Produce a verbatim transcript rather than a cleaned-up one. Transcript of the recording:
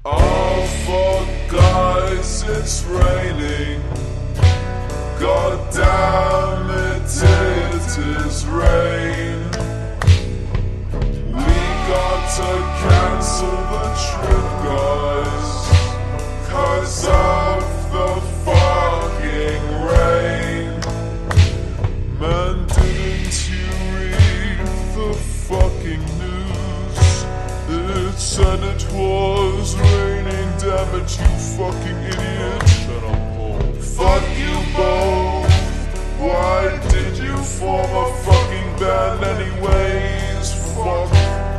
Oh fuck guys, it's raining. God damn it, it is rain. We got to cancel the trip guys, cause of the fucking rain. Man, didn't you read the fucking news? It said it was raining, damn it, you fucking idiot. Shut up, Paul. Fuck you both. Why did you form a fucking band anyways? Fuck